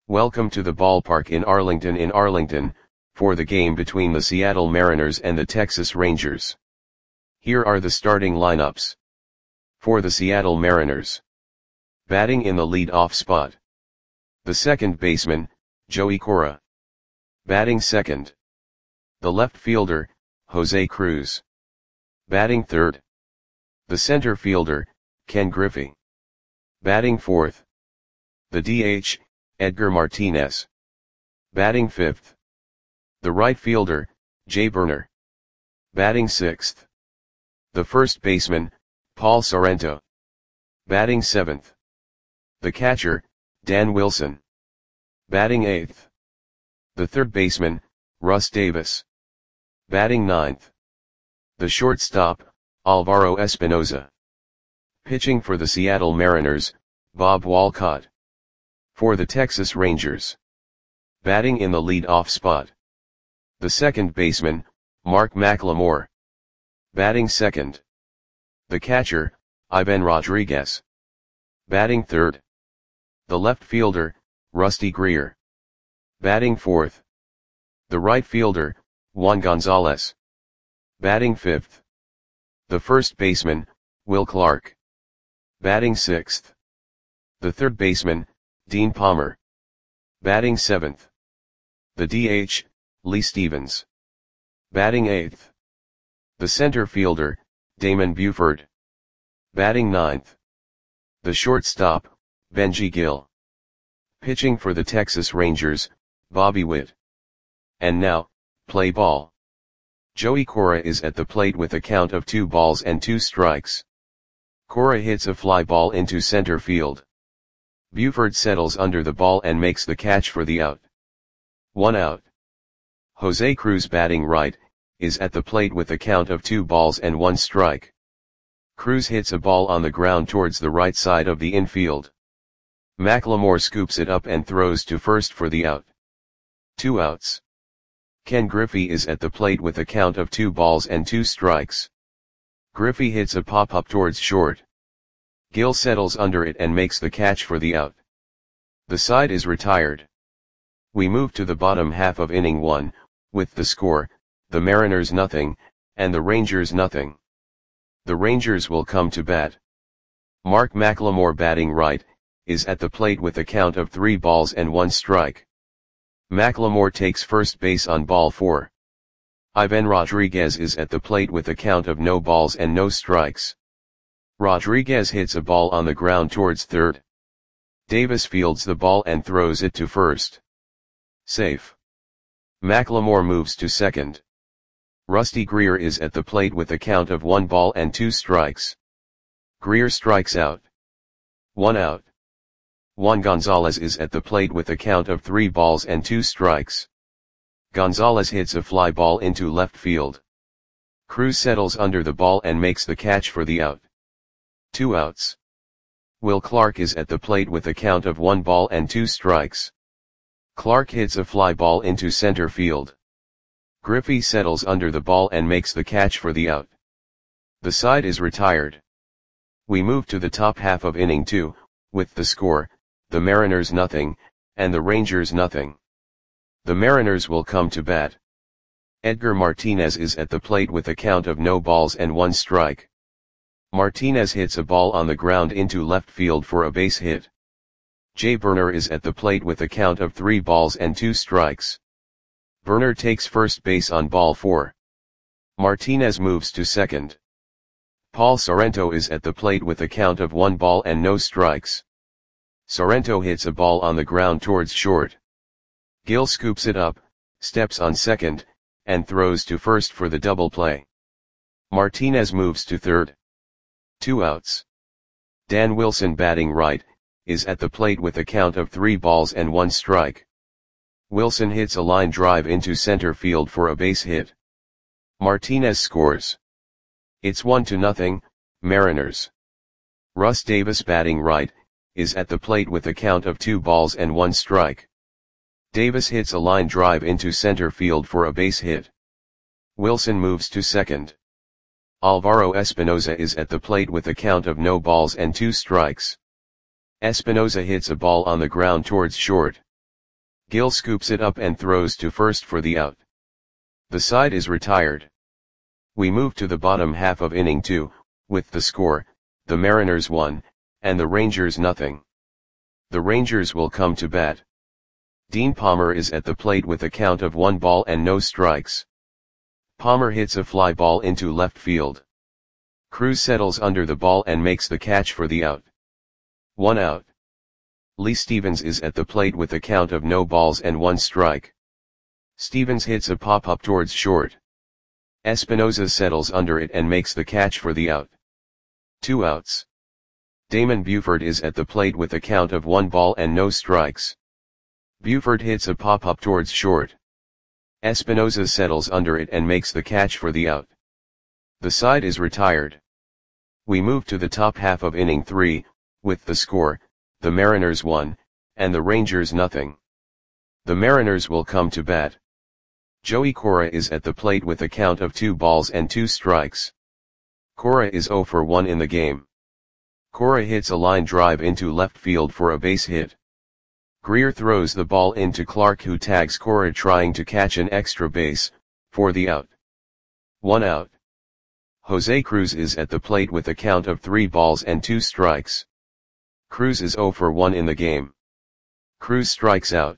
Welcome to the ballpark in Arlington, for the game between the Seattle Mariners and the Texas Rangers. Here are the starting lineups. For the Seattle Mariners. Batting in the lead-off spot. The second baseman, Joey Cora. Batting second. The left fielder, Jose Cruz. Batting third. The center fielder, Ken Griffey. Batting fourth. The DH, Edgar Martinez. Batting fifth. The right fielder, Jay Burner. Batting sixth. The first baseman, Paul Sorrento. Batting seventh. The catcher, Dan Wilson. Batting eighth. The third baseman, Russ Davis. Batting ninth. The shortstop, Alvaro Espinoza. Pitching for the Seattle Mariners, Bob Walcott. For the Texas Rangers. Batting in the lead-off spot. The second baseman, Mark McLemore. Batting second. The catcher, Ivan Rodriguez. Batting third. The left fielder, Rusty Greer. Batting fourth. The right fielder, Juan Gonzalez. Batting fifth. The first baseman, Will Clark. Batting sixth. The third baseman, Dean Palmer. Batting seventh. The DH, Lee Stevens. Batting eighth. The center fielder, Damon Buford. Batting ninth. The shortstop, Benji Gill. Pitching for the Texas Rangers, Bobby Witt. And now, play ball. Joey Cora is at the plate with a count of 2 balls and 2 strikes. Cora hits a fly ball into center field. Buford settles under the ball and makes the catch for the out. 1 out. Jose Cruz, batting right, is at the plate with a count of 2 balls and 1 strike. Cruz hits a ball on the ground towards the right side of the infield. McLemore scoops it up and throws to first for the out. 2 outs. Ken Griffey is at the plate with a count of 2 balls and 2 strikes. Griffey hits a pop-up towards short. Gill settles under it and makes the catch for the out. The side is retired. We move to the bottom half of inning 1, with the score, the Mariners 0, and the Rangers 0. The Rangers will come to bat. Mark McLemore, batting right, is at the plate with a count of 3 balls and 1 strike. McLemore takes first base on ball 4. Ivan Rodriguez is at the plate with a count of no balls and no strikes. Rodriguez hits a ball on the ground towards third. Davis fields the ball and throws it to first. Safe. McLemore moves to second. Rusty Greer is at the plate with a count of 1 ball and 2 strikes. Greer strikes out. 1 out. Juan Gonzalez is at the plate with a count of 3 balls and 2 strikes. Gonzalez hits a fly ball into left field. Cruz settles under the ball and makes the catch for the out. 2 outs. Will Clark is at the plate with a count of 1 ball and 2 strikes. Clark hits a fly ball into center field. Griffey settles under the ball and makes the catch for the out. The side is retired. We move to the top half of inning 2, with the score, the Mariners 0, and the Rangers 0. The Mariners will come to bat. Edgar Martinez is at the plate with a count of no balls and 1 strike. Martinez hits a ball on the ground into left field for a base hit. Jay Burner is at the plate with a count of 3 balls and 2 strikes. Burner takes first base on ball 4. Martinez moves to second. Paul Sorrento is at the plate with a count of 1 ball and no strikes. Sorrento hits a ball on the ground towards short. Gill scoops it up, steps on second, and throws to first for the double play. Martinez moves to third. 2 outs. Dan Wilson, batting right, is at the plate with a count of 3 balls and 1 strike. Wilson hits a line drive into center field for a base hit. Martinez scores. It's 1-0, Mariners. Russ Davis, batting right, is at the plate with a count of 2 balls and 1 strike. Davis hits a line drive into center field for a base hit. Wilson moves to second. Alvaro Espinoza is at the plate with a count of no balls and 2 strikes. Espinoza hits a ball on the ground towards short. Gill scoops it up and throws to first for the out. The side is retired. We move to the bottom half of inning 2, with the score, the Mariners 1, and the Rangers nothing. The Rangers will come to bat. Dean Palmer is at the plate with a count of 1 ball and no strikes. Palmer hits a fly ball into left field. Cruz settles under the ball and makes the catch for the out. 1 out. Lee Stevens is at the plate with a count of no balls and 1 strike. Stevens hits a pop-up towards short. Espinosa settles under it and makes the catch for the out. 2 outs. Damon Buford is at the plate with a count of 1 ball and no strikes. Buford hits a pop-up towards short. Espinosa settles under it and makes the catch for the out. The side is retired. We move to the top half of inning 3, with the score, the Mariners 1, and the Rangers nothing. The Mariners will come to bat. Joey Cora is at the plate with a count of 2 balls and 2 strikes. Cora is 0 for 1 in the game. Cora hits a line drive into left field for a base hit. Greer throws the ball into Clark, who tags Cora trying to catch an extra base, for the out. 1 out. Jose Cruz is at the plate with a count of 3 balls and 2 strikes. Cruz is 0 for 1 in the game. Cruz strikes out.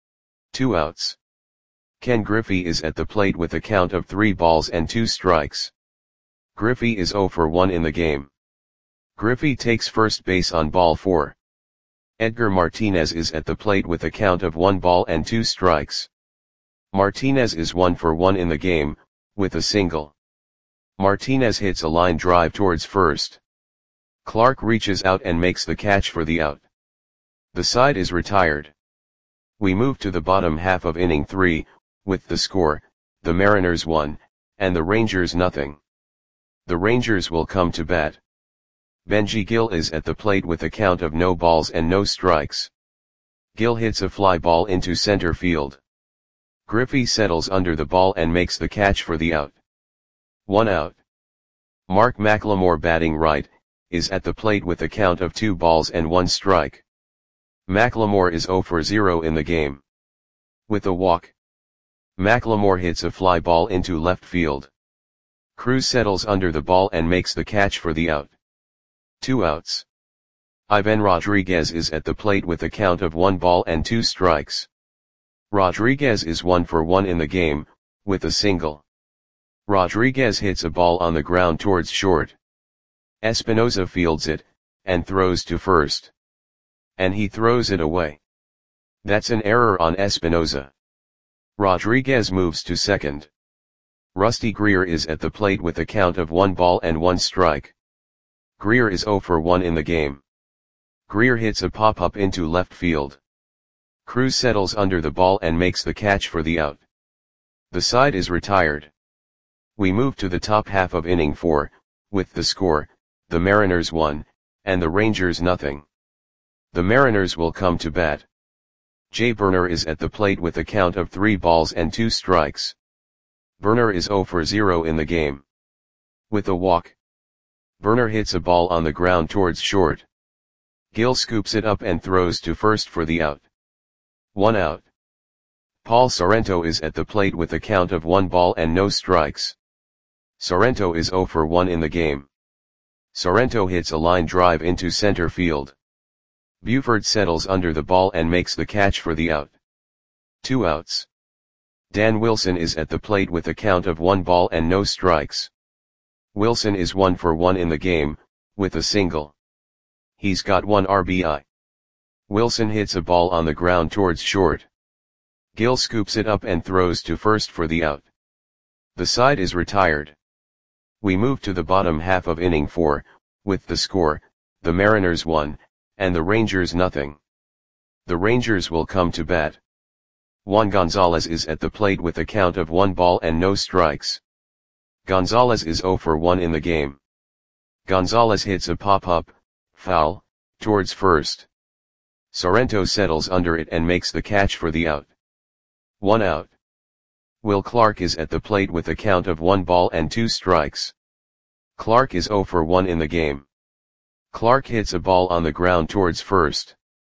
2 outs. Ken Griffey is at the plate with a count of 3 balls and 2 strikes. Griffey is 0 for 1 in the game. Griffey takes first base on ball 4. Edgar Martinez is at the plate with a count of 1 ball and 2 strikes. Martinez is 1 for 1 in the game, with a single. Martinez hits a line drive towards first. Clark reaches out and makes the catch for the out. The side is retired. We move to the bottom half of inning 3, with the score, the Mariners 1, and the Rangers nothing. The Rangers will come to bat. Benji Gill is at the plate with a count of no balls and no strikes. Gill hits a fly ball into center field. Griffey settles under the ball and makes the catch for the out. 1 out. Mark McLemore, batting right, is at the plate with a count of 2 balls and 1 strike. McLemore is 0 for 0 in the game. With a walk, McLemore hits a fly ball into left field. Cruz settles under the ball and makes the catch for the out. 2 outs. Ivan Rodriguez is at the plate with a count of 1 ball and 2 strikes. Rodriguez is 1 for 1 in the game, with a single. Rodriguez hits a ball on the ground towards short. Espinosa fields it, and throws to first. And he throws it away. That's an error on Espinosa. Rodriguez moves to second. Rusty Greer is at the plate with a count of 1 ball and 1 strike. Greer is 0 for 1 in the game. Greer hits a pop-up into left field. Cruz settles under the ball and makes the catch for the out. The side is retired. We move to the top half of inning 4, with the score, the Mariners 1, and the Rangers nothing. The Mariners will come to bat. Jay Burner is at the plate with a count of 3 balls and 2 strikes. Burner is 0 for 0 in the game. With a walk, Burner hits a ball on the ground towards short. Gill scoops it up and throws to first for the out. 1 out. Paul Sorrento is at the plate with a count of 1 ball and no strikes. Sorrento is 0 for 1 in the game. Sorrento hits a line drive into center field. Buford settles under the ball and makes the catch for the out. 2 outs. Dan Wilson is at the plate with a count of 1 ball and no strikes. Wilson is 1 for 1 in the game, with a single. He's got 1 RBI. Wilson hits a ball on the ground towards short. Gill scoops it up and throws to first for the out. The side is retired. We move to the bottom half of inning 4, with the score, the Mariners 1, and the Rangers nothing. The Rangers will come to bat. Juan Gonzalez is at the plate with a count of 1 ball and no strikes. Gonzalez is 0 for 1 in the game. Gonzalez hits a pop-up, foul, towards first. Sorrento settles under it and makes the catch for the out. 1 out. Will Clark is at the plate with a count of 1 ball and 2 strikes. Clark is 0 for 1 in the game. Clark hits a ball on the ground towards first.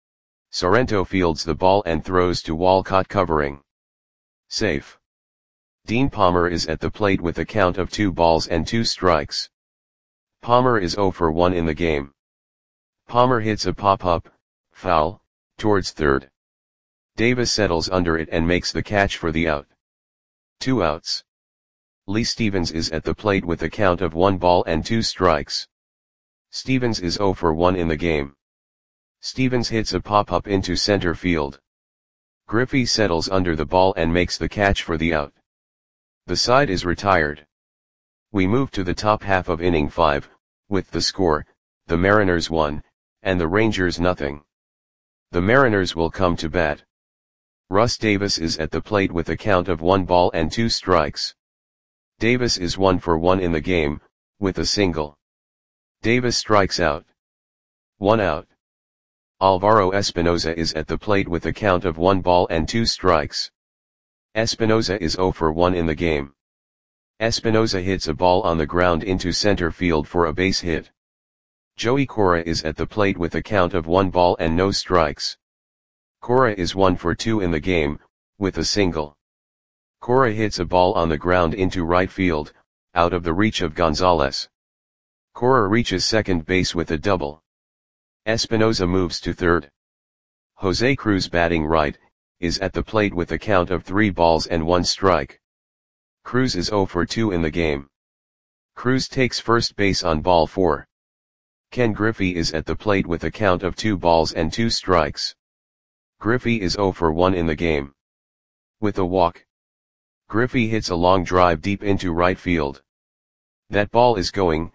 Sorrento fields the ball and throws to Walcott covering. Safe. Dean Palmer is at the plate with a count of 2 balls and 2 strikes. Palmer is 0 for 1 in the game. Palmer hits a pop-up, foul, towards third. Davis settles under it and makes the catch for the out. 2 outs. Lee Stevens is at the plate with a count of 1 ball and 2 strikes. Stevens is 0 for 1 in the game. Stevens hits a pop-up into center field. Griffey settles under the ball and makes the catch for the out. The side is retired. We move to the top half of inning 5, with the score, the Mariners 1, and the Rangers nothing. The Mariners will come to bat. Russ Davis is at the plate with a count of 1 ball and 2 strikes. Davis is 1 for 1 in the game, with a single. Davis strikes out. 1 out. Alvaro Espinoza is at the plate with a count of 1 ball and 2 strikes. Espinoza is 0 for 1 in the game. Espinoza hits a ball on the ground into center field for a base hit. Joey Cora is at the plate with a count of 1 ball and no strikes. Cora is 1 for 2 in the game, with a single. Cora hits a ball on the ground into right field, out of the reach of Gonzalez. Cora reaches second base with a double. Espinoza moves to third. Jose Cruz, batting right, is at the plate with a count of 3 balls and 1 strike. Cruz is 0 for 2 in the game. Cruz takes first base on ball 4. Ken Griffey is at the plate with a count of 2 balls and 2 strikes. Griffey is 0 for 1 in the game. With a walk. Griffey hits a long drive deep into right field. That ball is gone.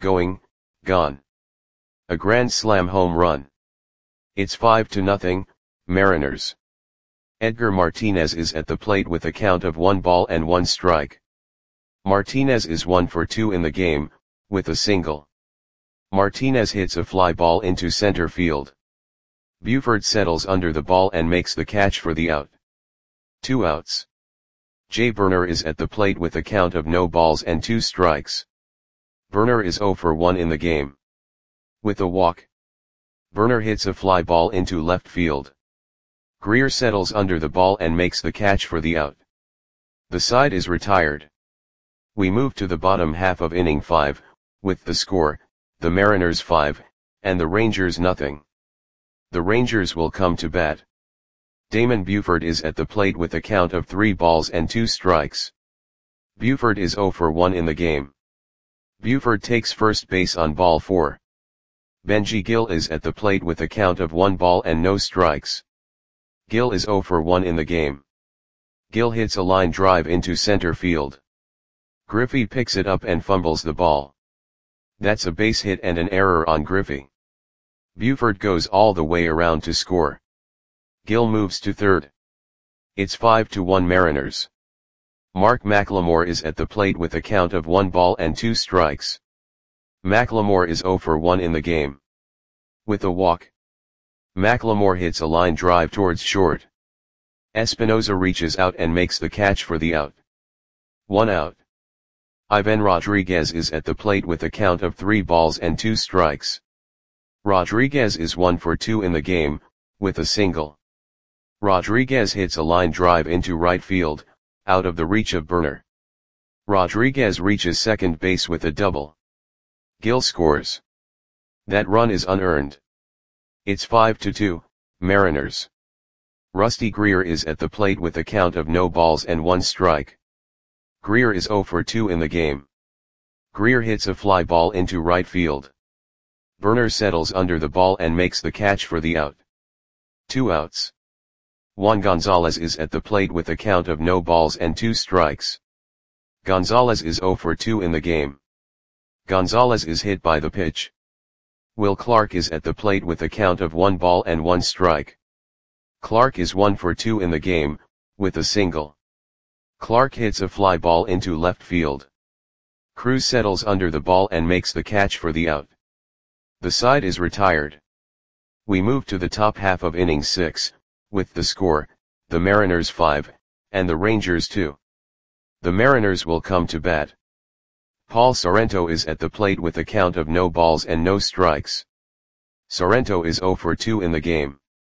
A grand slam home run. It's 5-0, Mariners. Edgar Martinez is at the plate with a count of 1 ball and 1 strike. Martinez is 1 for 2 in the game, with a single. Martinez hits a fly ball into center field. Buford settles under the ball and makes the catch for the out. 2 outs. Jay Burner is at the plate with a count of no balls and 2 strikes. Burner is 0 for 1 in the game. With a walk. Burner hits a fly ball into left field. Greer settles under the ball and makes the catch for the out. The side is retired. We move to the bottom half of inning 5, with the score, the Mariners 5, and the Rangers nothing. The Rangers will come to bat. Damon Buford is at the plate with a count of 3 balls and 2 strikes. Buford is 0 for 1 in the game. Buford takes first base on ball 4. Benji Gil is at the plate with a count of 1 ball and no strikes. Gil is 0 for 1 in the game. Gil hits a line drive into center field. Griffey picks it up and fumbles the ball. That's a base hit and an error on Griffey. Buford goes all the way around to score. Gil moves to third. It's 5-1 Mariners. Mark McLemore is at the plate with a count of 1 ball and 2 strikes. McLemore is 0 for 1 in the game. With a walk. McLemore hits a line drive towards short. Espinoza reaches out and makes the catch for the out. 1 out. Ivan Rodriguez is at the plate with a count of 3 balls and 2 strikes. Rodriguez is 1 for 2 in the game, with a single. Rodriguez hits a line drive into right field, out of the reach of Burner. Rodriguez reaches second base with a double. Gil scores. That run is unearned. It's 5-2, Mariners. Rusty Greer is at the plate with a count of no balls and 1 strike. Greer is 0 for 2 in the game. Greer hits a fly ball into right field. Burner settles under the ball and makes the catch for the out. 2 outs. Juan Gonzalez is at the plate with a count of no balls and 2 strikes. Gonzalez is 0 for 2 in the game. Gonzalez is hit by the pitch. Will Clark is at the plate with a count of 1 ball and 1 strike. Clark is 1 for 2 in the game, with a single. Clark hits a fly ball into left field. Cruz settles under the ball and makes the catch for the out. The side is retired. We move to the top half of inning 6, with the score, the Mariners 5, and the Rangers 2. The Mariners will come to bat. Paul Sorrento is at the plate with a count of no balls and no strikes. Sorrento is 0 for 2 in the game.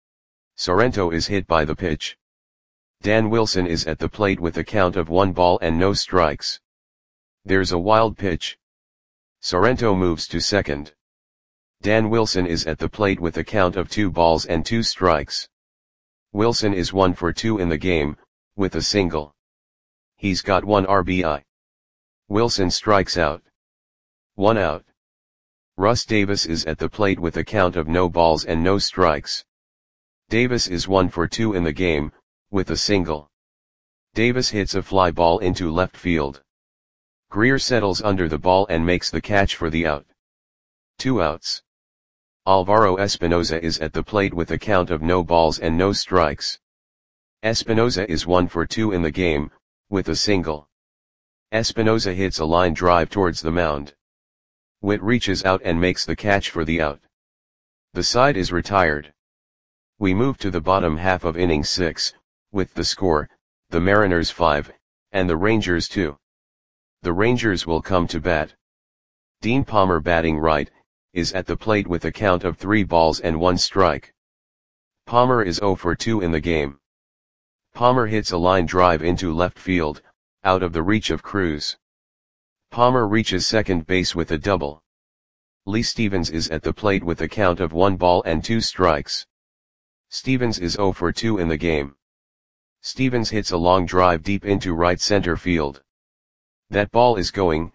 Sorrento is hit by the pitch. Dan Wilson is at the plate with a count of 1 ball and no strikes. There's a wild pitch. Sorrento moves to second. Dan Wilson is at the plate with a count of 2 balls and 2 strikes. Wilson is 1 for 2 in the game, with a single. He's got 1 RBI. Wilson strikes out. 1 out. Russ Davis is at the plate with a count of no balls and no strikes. Davis is 1 for 2 in the game, with a single. Davis hits a fly ball into left field. Greer settles under the ball and makes the catch for the out. 2 outs. Alvaro Espinoza is at the plate with a count of no balls and no strikes. Espinoza is 1 for 2 in the game, with a single. Espinoza hits a line drive towards the mound. Witt reaches out and makes the catch for the out. The side is retired. We move to the bottom half of inning 6, with the score, the Mariners 5, and the Rangers 2. The Rangers will come to bat. Dean Palmer, batting right, is at the plate with a count of 3 balls and 1 strike. Palmer is 0 for 2 in the game. Palmer hits a line drive into left field, out of the reach of Cruz. Palmer reaches second base with a double. Lee Stevens is at the plate with a count of 1 ball and 2 strikes. Stevens is 0 for 2 in the game. Stevens hits a long drive deep into right center field. That ball is gone.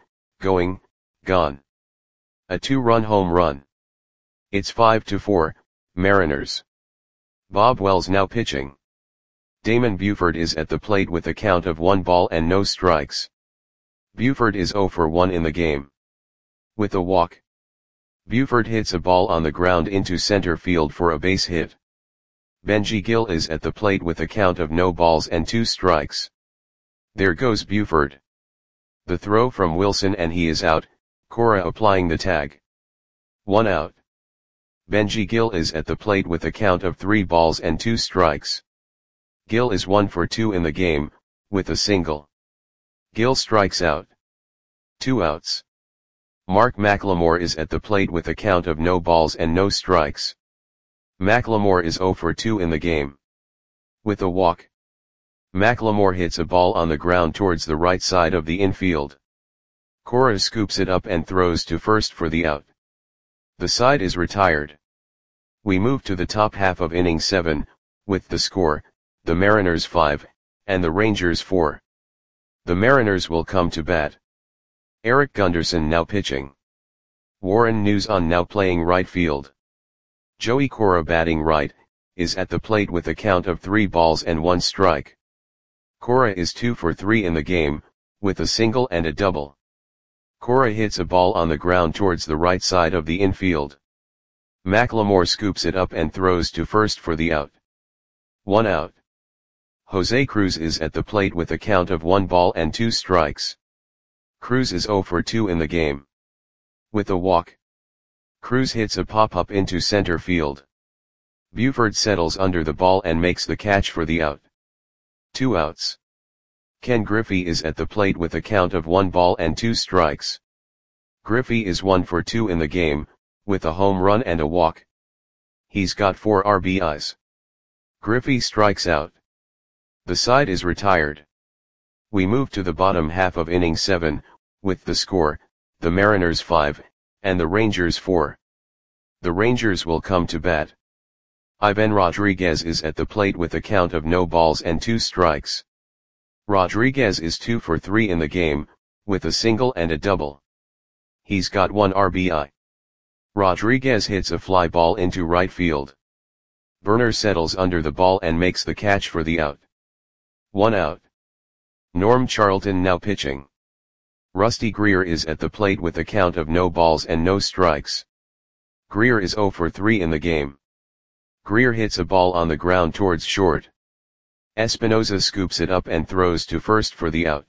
A 2-run home run. It's 5-4, Mariners. Bob Wells now pitching. Damon Buford is at the plate with a count of 1 ball and no strikes. Buford is 0 for 1 in the game. With a walk. Buford hits a ball on the ground into center field for a base hit. Benji Gil is at the plate with a count of no balls and 2 strikes. There goes Buford. The throw from Wilson and he is out, Cora applying the tag. 1 out. Benji Gil is at the plate with a count of 3 balls and 2 strikes. Gil is 1 for 2 in the game, with a single. Gil strikes out. 2 outs. Mark McLemore is at the plate with a count of no balls and no strikes. McLemore is 0 for 2 in the game. With a walk. McLemore hits a ball on the ground towards the right side of the infield. Cora scoops it up and throws to first for the out. The side is retired. We move to the top half of inning 7, with the score, the Mariners 5, and the Rangers 4. The Mariners will come to bat. Eric Gunderson now pitching. Warren Nuzon now playing right field. Joey Cora, batting right, is at the plate with a count of 3 balls and 1 strike. Cora is 2 for 3 in the game, with a single and a double. Cora hits a ball on the ground towards the right side of the infield. McLemore scoops it up and throws to first for the out. 1 out. Jose Cruz is at the plate with a count of 1 ball and 2 strikes. Cruz is 0 for 2 in the game. With a walk. Cruz hits a pop-up into center field. Buford settles under the ball and makes the catch for the out. 2 outs. Ken Griffey is at the plate with a count of 1 ball and 2 strikes. Griffey is 1 for 2 in the game, with a home run and a walk. He's got 4 RBIs. Griffey strikes out. The side is retired. We move to the bottom half of inning 7, with the score, the Mariners 5, and the Rangers 4. The Rangers will come to bat. Ivan Rodriguez is at the plate with a count of no balls and 2 strikes. Rodriguez is 2 for 3 in the game, with a single and a double. He's got 1 RBI. Rodriguez hits a fly ball into right field. Burner settles under the ball and makes the catch for the out. 1 out. Norm Charlton now pitching. Rusty Greer is at the plate with a count of no balls and no strikes. Greer is 0 for 3 in the game. Greer hits a ball on the ground towards short. Espinoza scoops it up and throws to first for the out.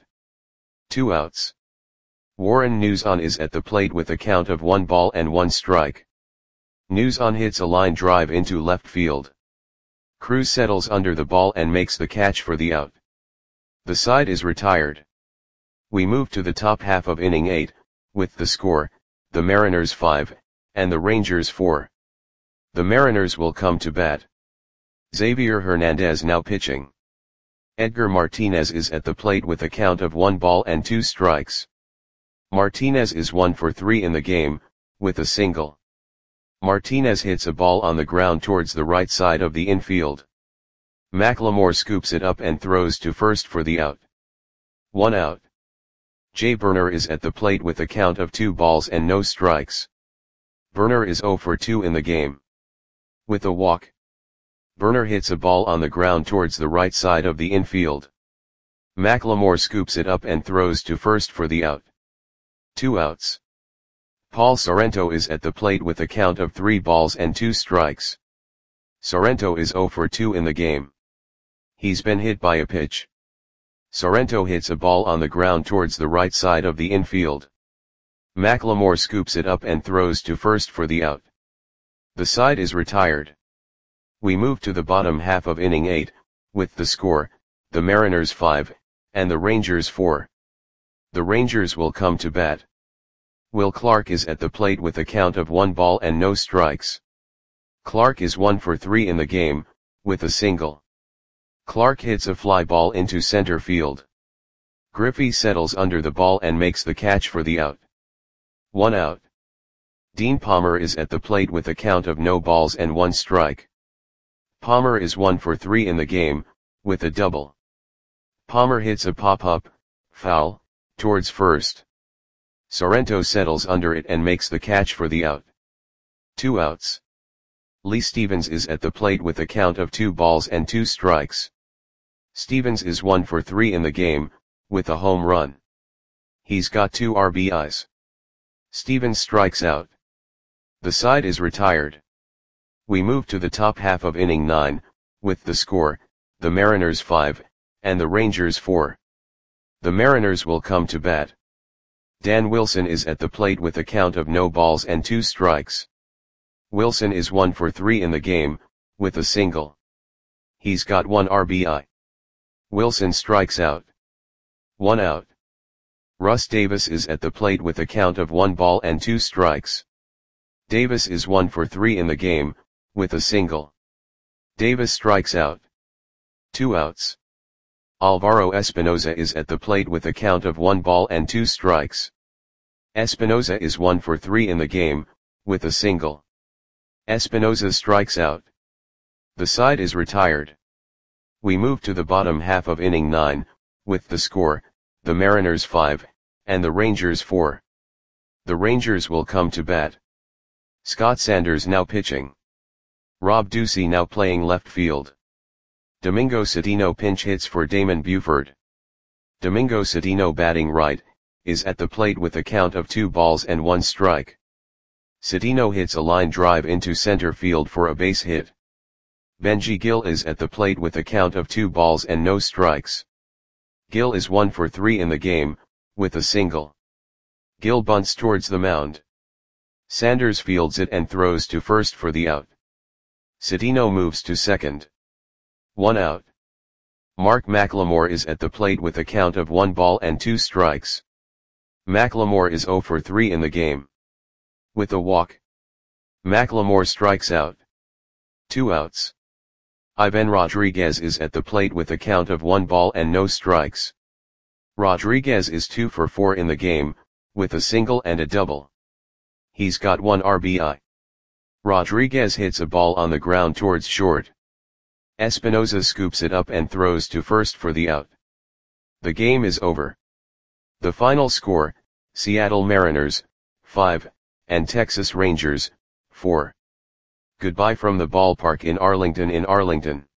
2 outs. Warren Nuzon is at the plate with a count of 1 ball and 1 strike. Nuzon hits a line drive into left field. Cruz settles under the ball and makes the catch for the out. The side is retired. We move to the top half of inning 8, with the score, the Mariners 5, and the Rangers 4. The Mariners will come to bat. Xavier Hernandez now pitching. Edgar Martinez is at the plate with a count of 1 ball and 2 strikes. Martinez is 1 for 3 in the game, with a single. Martinez hits a ball on the ground towards the right side of the infield. McLemore scoops it up and throws to first for the out. 1 out. Jay Burner is at the plate with a count of 2 balls and no strikes. Burner is 0 for 2 in the game. With a walk. Burner hits a ball on the ground towards the right side of the infield. McLemore scoops it up and throws to first for the out. 2 outs. Paul Sorrento is at the plate with a count of 3 balls and 2 strikes. Sorrento is 0 for 2 in the game. He's been hit by a pitch. Sorrento hits a ball on the ground towards the right side of the infield. McLemore scoops it up and throws to first for the out. The side is retired. We move to the bottom half of inning 8, with the score, the Mariners 5, and the Rangers 4. The Rangers will come to bat. Will Clark is at the plate with a count of 1 ball and no strikes. Clark is 1 for 3 in the game, with a single. Clark hits a fly ball into center field. Griffey settles under the ball and makes the catch for the out. 1 out. Dean Palmer is at the plate with a count of no balls and 1 strike. Palmer is 1 for 3 in the game, with a double. Palmer hits a pop-up, foul, towards first. Sorrento settles under it and makes the catch for the out. 2 outs. Lee Stevens is at the plate with a count of 2 balls and 2 strikes. Stevens is 1 for 3 in the game, with a home run. He's got 2 RBIs. Stevens strikes out. The side is retired. We move to the top half of inning 9, with the score, the Mariners 5, and the Rangers 4. The Mariners will come to bat. Dan Wilson is at the plate with a count of no balls and 2 strikes. Wilson is 1 for 3 in the game, with a single. He's got 1 RBI. Wilson strikes out. 1 out. Russ Davis is at the plate with a count of 1 ball and 2 strikes. Davis is 1 for 3 in the game, with a single. Davis strikes out. 2 outs. Alvaro Espinoza is at the plate with a count of 1 ball and 2 strikes. Espinoza is 1 for 3 in the game, with a single. Espinoza strikes out. The side is retired. We move to the bottom half of inning 9, with the score, the Mariners 5, and the Rangers 4. The Rangers will come to bat. Scott Sanders now pitching. Rob Ducey now playing left field. Domingo Cedeno pinch hits for Damon Buford. Domingo Cedeno batting right, is at the plate with a count of 2 balls and 1 strike. Cedeno hits a line drive into center field for a base hit. Benji Gil is at the plate with a count of 2 balls and no strikes. Gil is 1 for 3 in the game, with a single. Gil bunts towards the mound. Sanders fields it and throws to first for the out. Cedeno moves to second. 1 out. Mark McLemore is at the plate with a count of 1 ball and 2 strikes. McLemore is 0 for 3 in the game. With a walk. McLemore strikes out. 2 outs. Ivan Rodriguez is at the plate with a count of 1 ball and no strikes. Rodriguez is 2 for 4 in the game, with a single and a double. He's got 1 RBI. Rodriguez hits a ball on the ground towards short. Espinoza scoops it up and throws to first for the out. The game is over. The final score, Seattle Mariners, 5, and Texas Rangers, 4. Goodbye from the ballpark in Arlington.